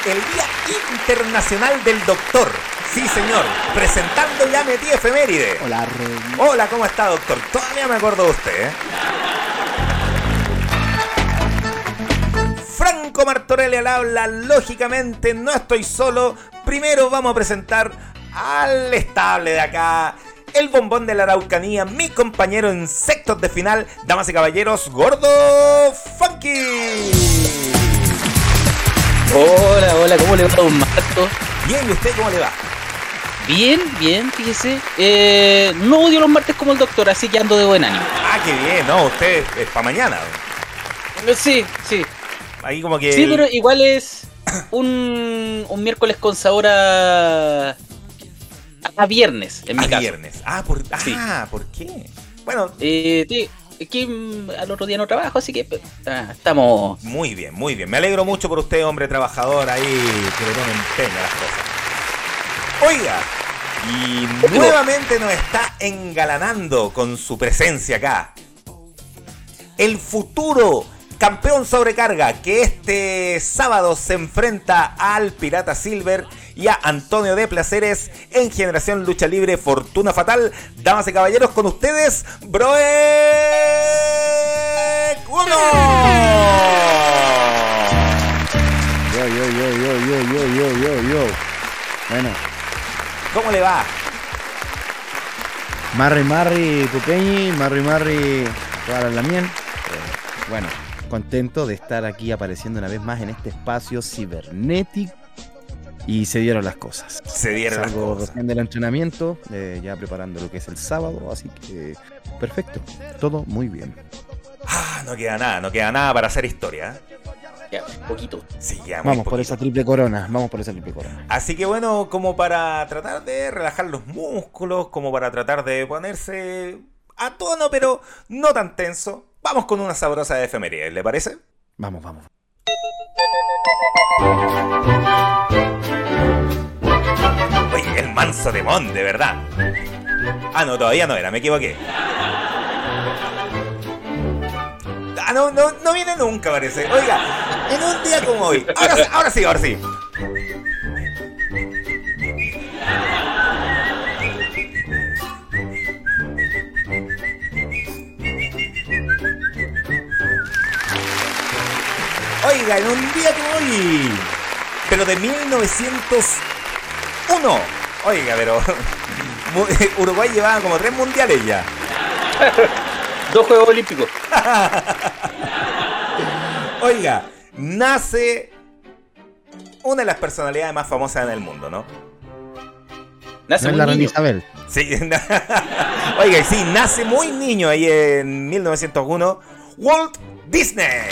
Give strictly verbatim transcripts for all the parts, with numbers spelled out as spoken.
el Día Internacional del Doctor. Sí, señor, presentando ya Metí Efeméride. Hola, Rey. Hola, ¿cómo está, doctor? Todavía me acuerdo de usted, ¿eh? Franco Martorelli al habla, lógicamente no estoy solo. Primero vamos a presentar al estable de acá, el bombón de la Araucanía, mi compañero en sextos de final, damas y caballeros, Gordo Funky. Hola, hola, ¿cómo le va, don Marto? Bien, ¿y usted cómo le va? Bien, bien, fíjese. Eh, no odio los martes como el doctor, así que ando de buen ánimo. Ah, qué bien, ¿no? Usted es para mañana. Sí, sí. Ahí como que... Sí, pero igual es un, un miércoles con sabor a... a viernes, en mi a caso. viernes. Ah, ¿por, Sí. ah, ¿por qué? Bueno... Eh, sí, es que mm, al otro día no trabajo, así que ah, estamos... Muy bien, muy bien. Me alegro mucho por usted, hombre trabajador ahí, que le pone empeño a las cosas. Oiga, y nuevamente nos está engalanando con su presencia acá el futuro campeón sobrecarga, que este sábado se enfrenta al Pirata Silver y a Antonio de Placeres en Generación Lucha Libre Fortuna Fatal. Damas y caballeros, con ustedes, Broek uno. Yo, yo, yo, yo, yo, yo, yo, yo, yo. Bueno, ¿Cómo le va? Marri Marri Pupeñi, Marri Marri para la mien. Eh, bueno, contento de estar aquí apareciendo una vez más en este espacio cibernético. Y se dieron las cosas. Se dieron las Salgo cosas. recién del entrenamiento, eh, ya preparando lo que es el sábado, así que perfecto, todo muy bien. Ah, no queda nada, no queda nada para hacer historia, ¿eh? Ya, poquito. Sí, ya muy Vamos por poquito. esa triple corona, vamos por esa triple corona. Así que bueno, como para tratar de relajar los músculos, como para tratar de ponerse a tono, pero no tan tenso, vamos con una sabrosa de efemérides, ¿le parece? Vamos, vamos. Oye, el manso de Mon, de verdad. Ah, no, todavía no era, me equivoqué. Ah, no, no, no viene nunca, parece. Oiga, en un día como hoy. Ahora, sí, ahora sí, ahora sí. Oiga, en un día como hoy, pero de mil novecientos uno. Oiga, pero Uruguay llevaba como tres mundiales ya. Dos Juegos Olímpicos. Oiga, nace una de las personalidades más famosas en el mundo, ¿no? Nace No es un la reina niño. Isabel. Sí. Oiga, y sí, nace muy niño ahí en mil novecientos uno, Walt Disney.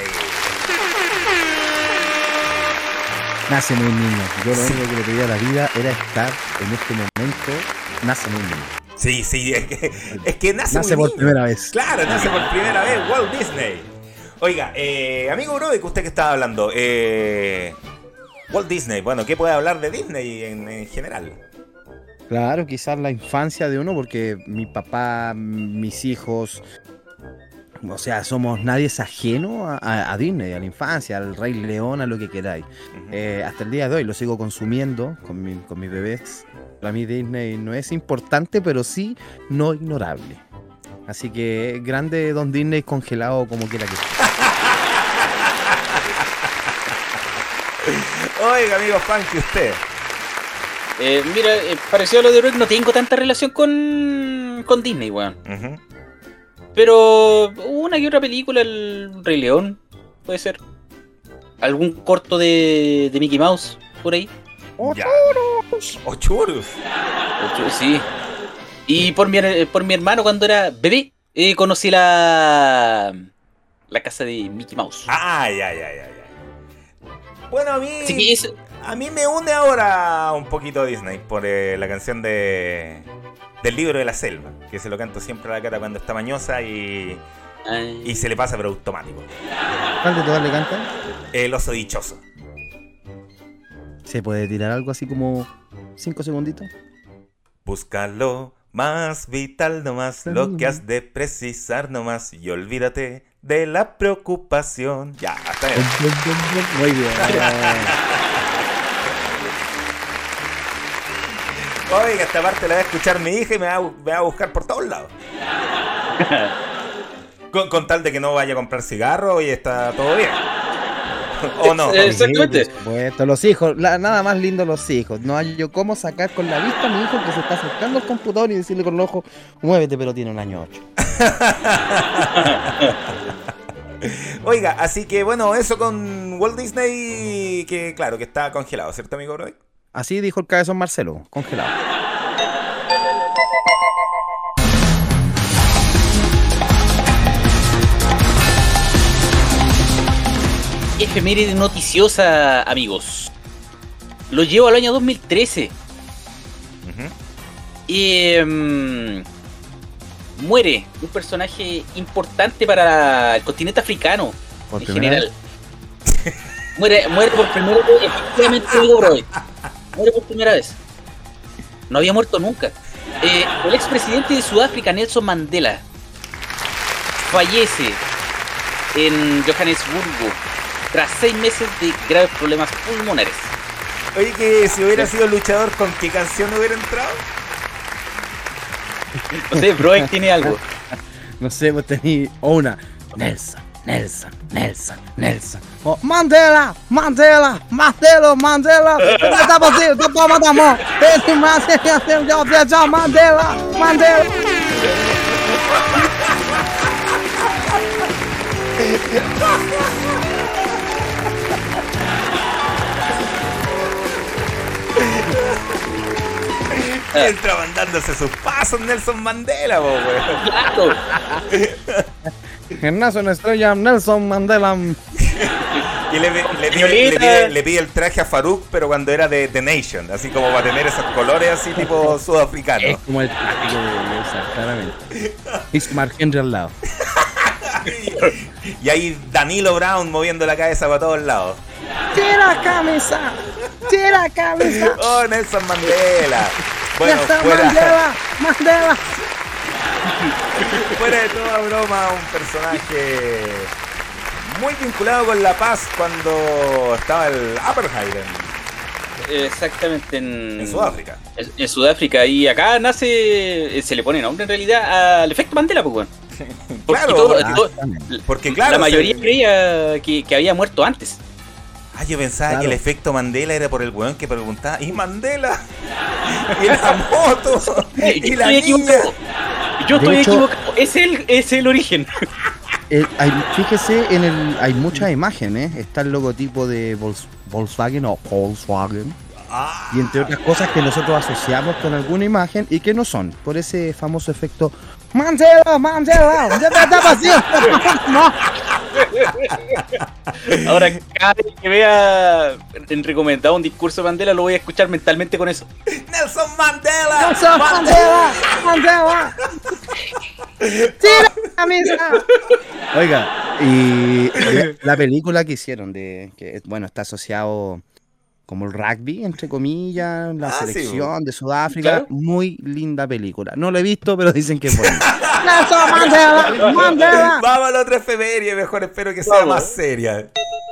Nace muy niño. Yo lo Sí. único que le pedía a la vida era estar en este momento. Nace muy niño. Sí, sí, es que, es que nace, Nace muy por niño. primera vez. Claro, nace por primera vez Walt Disney. Oiga, eh, amigo bro, ¿de que usted que estaba hablando? Eh, Walt Disney, bueno, ¿qué puede hablar de Disney en, en general? Claro, quizás la infancia de uno, porque mi papá, mis hijos, o sea, somos nadie es ajeno a, a- a Disney, a la infancia, al Rey León, a lo que queráis. Ujú. Eh, hasta el día de hoy lo sigo consumiendo con, mi- con mis bebés. Para mí Disney no es importante, pero sí no ignorable. Así que grande Don Disney congelado como quiera que sea. Oiga, amigo Funky, usted. Eh, mira, eh, parecido a lo de Broek, no tengo tanta relación con, con Disney, weón. Ujú. Pero una que otra película, El Rey León, puede ser. Algún corto de, de Mickey Mouse, por ahí. Ya. Ochurus. Ocho, sí. Y por mi, por mi hermano cuando era bebé, eh, conocí la, la casa de Mickey Mouse. Ah, ya, ya, ya, ya. Bueno, a mí... Así que es- A mí me une ahora un poquito Disney por eh, la canción de del libro de la selva, que se lo canto siempre a la Cata cuando está mañosa y, Ay. y se le pasa pero automático. ¿Cuál de todas le cantan? El oso dichoso. ¿Se puede tirar algo así como cinco segunditos? Búscalo más vital nomás, lo que has de precisar nomás y olvídate de la preocupación. Ya, hasta ahí. Muy bien. Oiga, esta parte la va a escuchar mi hija y me va, me va a buscar por todos lados. con, con tal de que no vaya a comprar cigarros y está todo bien. ¿O no? Exactamente. Sí, por supuesto, los hijos, la- nada más lindo los hijos. No hay yo cómo sacar con la vista a mi hijo que se está acercando al computador y decirle con el ojo, muévete, pero tiene un año ocho. Oiga, así que bueno, eso con Walt Disney, que claro, que está congelado, ¿cierto, amigo Brody? Así dijo el cabezón Marcelo, congelado. Efeméride noticiosa, amigos. Lo llevo al año dos mil trece. Ujú. Y mm, muere un personaje importante para el continente africano Por en primera general. Muere, muere por primera vez, efectivamente, amigo Brody. Muere por primera vez. No había muerto nunca. Eh, el expresidente de Sudáfrica, Nelson Mandela, fallece en Johannesburgo tras seis meses de graves problemas pulmonares. Oye, que si hubiera sido luchador, ¿con qué canción hubiera entrado? No sé, Brody tiene algo. No sé, vos tenés o una Nelson, Nelson, Nelson, Nelson. O Mandela, Mandela, Mandela, Mandela. ¿Qué está pasando? ¿Qué está pasando? Es más, yo Mandela, Mandela. Entra mandándose sus pasos Nelson Mandela, po, weón. Claro. Gimnasio en estrella, Nelson Mandela. Y le, le, pide, le, pide, le pide el traje a Farouk, pero cuando era de The Nation, así como va a tener esos colores así tipo sudafricano. Es como el tráfico de esa, claramente. Ismar Henry al lado. Y ahí Danilo Brown moviendo la cabeza para todos lados. Tira camisa, tira camisa. Oh, Nelson Mandela. Bueno, Nelson fuera, Mandela, Mandela. fuera de toda broma, un personaje muy vinculado con la paz cuando estaba el Apartheid en, Exactamente, en, en Sudáfrica. En, en Sudáfrica. Y acá nace, se le pone nombre en realidad al efecto Mandela, pues, weón. Porque, Claro, todo- ah, todo- porque claro, la mayoría se- creía que, que había muerto antes. Ah, yo pensaba Claro. que el efecto Mandela era por el weón que preguntaba, ¿y Mandela? ¿Y la moto? Eh, ¿Y yo la estoy niña? equivocado. Yo De estoy hecho- equivocado. Es el, es el origen. Eh, hay- fíjese, en el, hay muchas imágenes. Está el logotipo de Volks- Volkswagen o Volkswagen. Ah, Y entre otras cosas que nosotros asociamos con alguna imagen y que no son. Por ese famoso efecto Mandela, Mandela, ¿qué te está pasando? No. Ahora, cada vez que vea en recomendado un discurso de Mandela, lo voy a escuchar mentalmente con eso. Nelson Mandela. Nelson Mandela, Mandela. Tira la camisa. Oiga, y la película que hicieron de que bueno, está asociado como el rugby, entre comillas, la Ah, sí, selección de Sudáfrica, claro. muy linda película. No la he visto, pero dicen que es buena. Nelson Mandela, Mandela. Vamos a la otra efeméride, mejor espero que sea Vamos. más seria.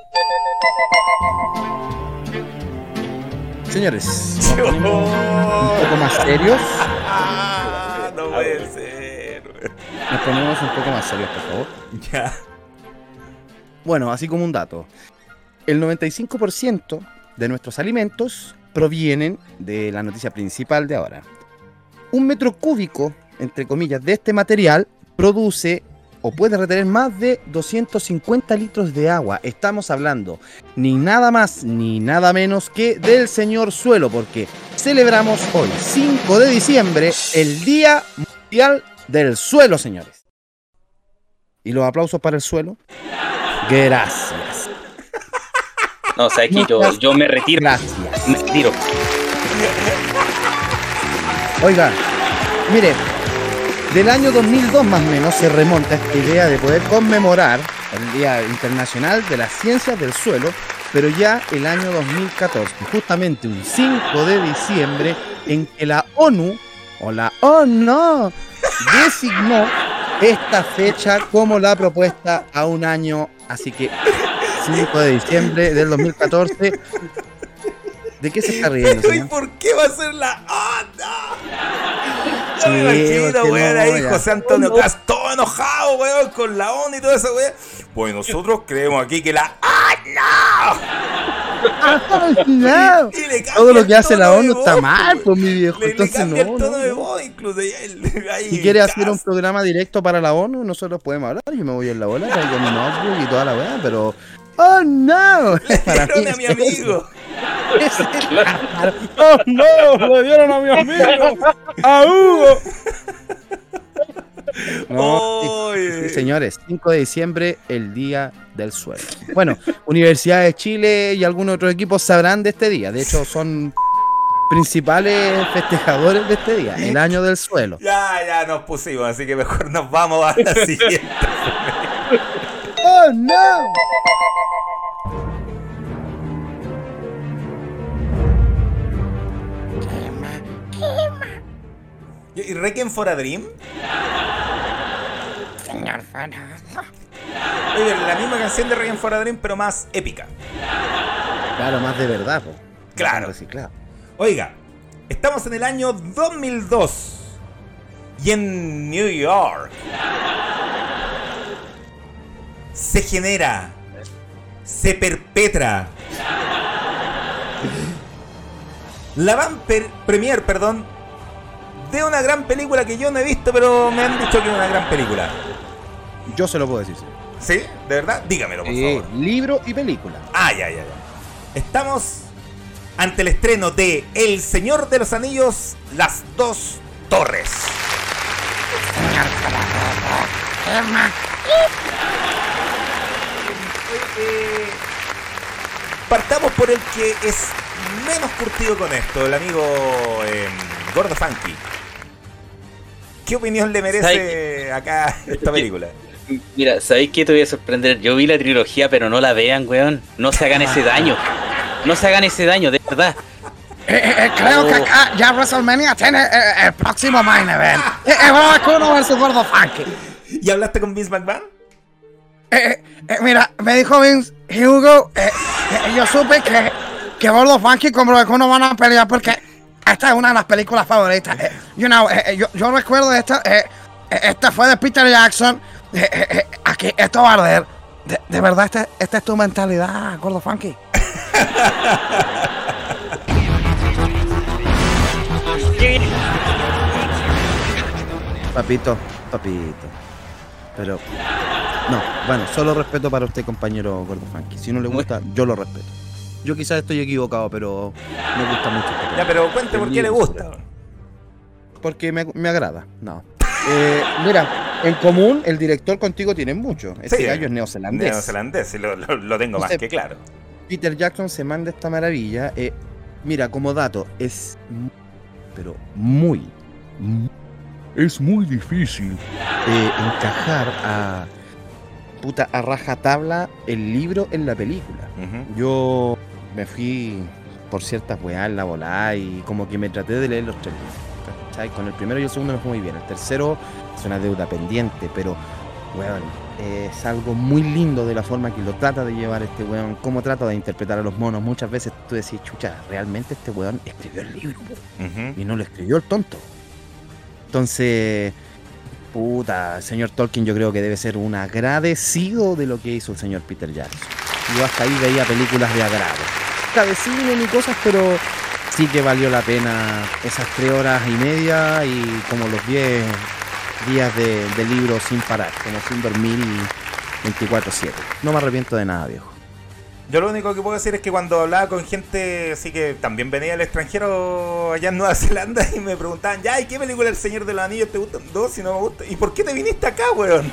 Señores, nos ponemos un poco más serios. Ah, no puede ser. Nos ponemos un poco más serios, por favor. Ya. Bueno, así como un dato. El noventa y cinco por ciento de nuestros alimentos provienen de la noticia principal de ahora. Un metro cúbico, entre comillas, de este material produce o puede retener más de doscientos cincuenta litros de agua. Estamos hablando ni nada más ni nada menos que del señor suelo, porque celebramos hoy, cinco de diciembre, el Día Mundial del Suelo, señores. ¿Y los aplausos para el suelo? Gracias. No, o sea, que yo, yo me retiro. Gracias. Me retiro. Oiga, mire, del año dos mil dos más o menos se remonta esta idea de poder conmemorar el Día Internacional de las Ciencias del Suelo, pero ya el año dos mil catorce, justamente un cinco de diciembre, en que la ONU, o la ONU, designó esta fecha como la propuesta a un año, así que cinco de diciembre del dos mil catorce. ¿De qué se está riendo, Pero ¿y señor? por qué va a ser la onda? Yo me imagino, porque weón, no, ahí ya. José Antonio Cast, todo enojado, weón, con la ONU y todo eso, weón. Pues nosotros creemos aquí que la... ¡Ay, no! No. Y le cambia Todo lo que el hace la tono de ONU está voz, mal, weón. pues mi viejo. Le, le Entonces cambia no, el tono no, de no. voz, incluso. Y él, ahí, Si quiere hacer un Cast. programa directo para la ONU, nosotros podemos hablar. Yo me voy en la bola, traigo mi notebook y toda la weá, pero. ¡Oh no! Para Le mí dieron a es mi eso. amigo. ¡Oh no! ¡Le dieron a mi amigo! ¡A Hugo! No, sí, Oye. sí, señores, cinco de diciembre, el Día del Suelo. Bueno, Universidad de Chile y algunos otros equipos sabrán de este día. De hecho, son principales festejadores de este día, el Año del Suelo. Ya, ya nos pusimos, así que mejor nos vamos a la siguiente. ¡Oh no! ¿Y Requiem for a Dream? Señor Farazo. Oye, la misma canción de Requiem for a Dream, pero más épica. Claro, más de verdad, po. Claro. Reciclado. Oiga, estamos en el año dos mil dos y en New York se genera, se perpetra la van per- premier, perdón, de una gran película que yo no he visto, pero me han dicho que es una gran película. Yo se lo puedo decir, sí. ¿Sí? ¿De verdad? Dígamelo, por Eh, favor. libro y película. Ah, ya, ya, ya. Estamos ante el estreno de El Señor de los Anillos, Las Dos Torres. Señor Farazo. Emma. Eh, partamos por el que es menos curtido con esto, el amigo eh, Gordo Funky. ¿Qué opinión le merece acá esta película? Mira, ¿sabéis qué? Te voy a sorprender. Yo vi la trilogía, pero no la vean, weón. No se hagan ese daño. No se hagan ese daño, de verdad. Eh, eh, eh, creo Oh. que acá ya WrestleMania tiene eh, el próximo main event. Eh, eh, Vacuno versus Gordo Funky. ¿Y hablaste con Vince McMahon? Eh, eh, eh, mira, me dijo Vince y Hugo, eh, eh, yo supe que, que Gordo Funky con Vacuno van a pelear porque esta es una de las películas favoritas. Eh, you know, eh, eh, yo, yo recuerdo esta, eh, eh, esta fue de Peter Jackson. Eh, eh, eh, aquí, esto va a arder. De, de verdad, esta, esta es tu mentalidad, Gordo Funky. Papito, papito. Pero. No, bueno, solo respeto para usted, compañero Gordo Funky. Si no le gusta, yo lo respeto. Yo quizás estoy equivocado, pero me gusta mucho. este Ya, tema. pero cuente por qué le gusta. Porque me, me agrada. No. Eh, mira, en común, el director contigo tiene mucho. Este Sí, gallo es neozelandés. Neozelandés, y lo, lo, lo tengo más Entonces, que claro. Peter Jackson se manda esta maravilla. Eh, mira, como dato, es. mu- Pero muy. mu- Es muy difícil eh, encajar a. Puta, a rajatabla el libro en la película. Ujú. Yo me fui por ciertas weas en la volada y como que me traté de leer los tres libros. ¿Cachai? Con el primero y el segundo me fue muy bien. El tercero es una deuda pendiente, pero weón, eh, es algo muy lindo de la forma que lo trata de llevar este weón, cómo trata de interpretar a los monos. Muchas veces tú decís, chucha, realmente este weón escribió el libro, po, Ujú. y no lo escribió el tonto. Entonces, puta, el señor Tolkien yo creo que debe ser un agradecido de lo que hizo el señor Peter Jackson. Yo hasta ahí veía películas de agrado. Nunca de cine ni cosas, pero sí que valió la pena esas tres horas y media y como los diez días de, de libro sin parar, como sin dormir y veinticuatro siete. No me arrepiento de nada, viejo. Yo lo único que puedo decir es que cuando hablaba con gente así que también venía del extranjero allá en Nueva Zelanda y me preguntaban, ya, ¿y qué película El Señor de los Anillos te gustan dos si no me gusta? ¿Y por qué te viniste acá, weón?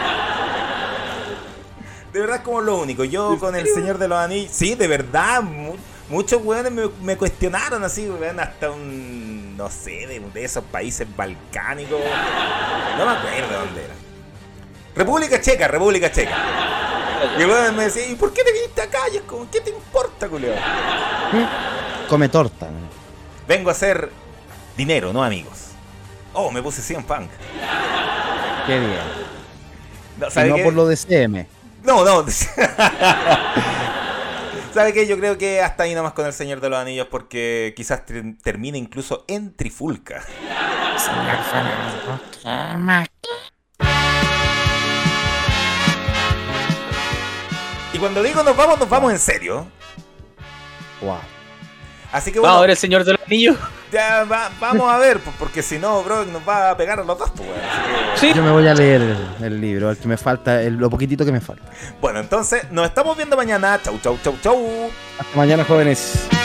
De verdad es como lo único. Yo con El Señor de los Anillos, sí, de verdad, mu- muchos weones me, me cuestionaron así, weón, hasta un, no sé, de, de esos países balcánicos. No me acuerdo dónde era. República Checa, República Checa. Y el weón me decía, ¿y por qué te viniste acá? Y es como, ¿qué te importa, culiao? Come torta. ¿no? Vengo a hacer dinero, no amigos. Oh, me puse cien punk. Qué bien. No, Y ¿sabe no qué? por lo de C M. No, no. ¿Sabe qué? Yo creo que hasta ahí nomás con El Señor de los Anillos porque quizás ter- termine incluso en trifulca. Señor Fernando, ¿qué más? Y cuando digo nos vamos, nos vamos en serio. Wow. Así que Vamos bueno, a ver el Señor de los Anillos. ya va- vamos a ver, pues, porque si no, bro, nos va a pegar a los dos, pues, weón. Así que- Sí. Yo me voy a leer el, el libro, el que me falta, el- lo poquitito que me falta. Bueno, entonces nos estamos viendo mañana. Chau, chau, chau, chau. Hasta mañana, jóvenes.